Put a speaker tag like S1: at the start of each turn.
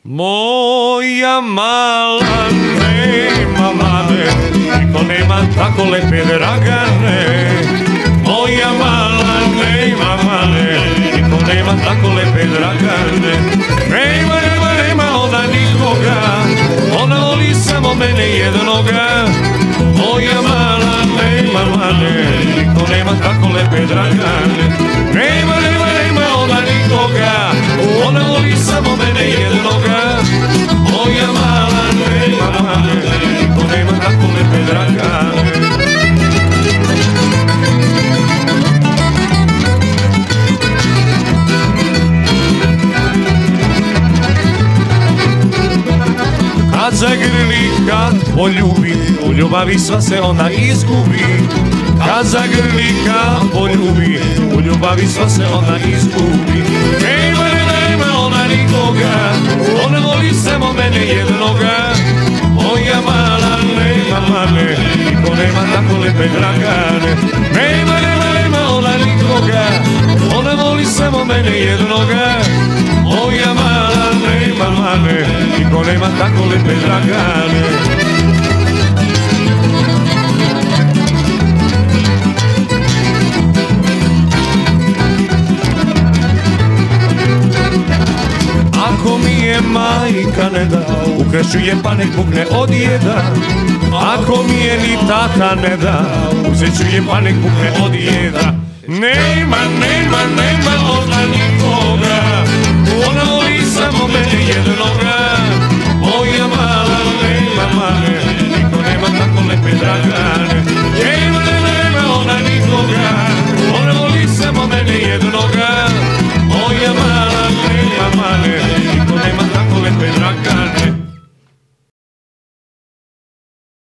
S1: Moja mala nema mame, niko nema tako lepe Dragane. Moja mala nema mame, niko nema tako lepe Dragane. Nema ona nikoga, ona voli samo mene jednoga. Moja mala nema mame, niko nema tako lepe Dragane. Nema ona nikoga, ona voli samo mene jednoga. Moja mala nema mame, niko nema tako lepe Dragane. Kad zagrli, kad poljubi, u ljubavi sva se ona izgubi. Kad zagrli, kad poljubi, u ljubavi sva se ona izgubi. Nema ona nikoga, ona voli samo mene jednoga. Moja mala nema mame, niko nema tako lepe Dragane. Nema ona nikoga, ona voli samo mene jednoga. Moja mala nema mame, niko nema tako lepe Dragane. Ako mi je majka ne da, u krešu je pa nek pukne od jeda. Ako mi je ni tata ne da, uzet ću je pa nek pukne od jeda. Nema ona nikoga, ona voli samo mene jedna.